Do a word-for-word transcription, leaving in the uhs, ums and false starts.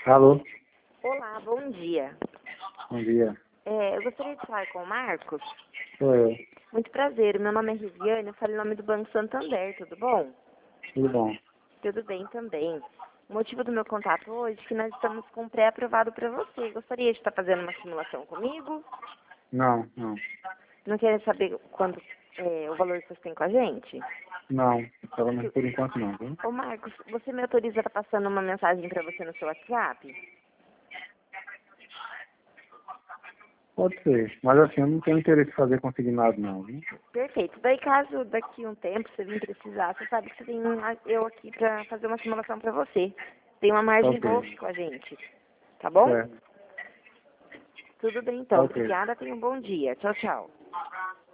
Alô, Olá, bom dia. bom dia. É, eu gostaria de falar com o Marcos. Sou eu. Muito prazer, meu nome é Riviane, eu falo em nome do Banco Santander, tudo bom? Tudo bom? Tudo bem também. O motivo do meu contato hoje é que nós estamos com um pré-aprovado para você. Gostaria de estar fazendo uma simulação comigo? Não, não. Não quer saber quanto é, o valor que você tem com a gente? Não, pelo menos por enquanto não, viu? Ô Marcos, você me autoriza a estar passando uma mensagem para você no seu WhatsApp? Pode ser, mas assim, eu não tenho interesse em fazer consignado não, viu? Perfeito. Daí caso daqui a um tempo você vir precisar, você sabe que você tem uma- eu aqui para fazer uma simulação para você. Tem uma margem boa Ok, aqui com a gente. Tá bom? certo. Tudo bem então. Ok. Obrigada, tenha um bom dia. Tchau, tchau.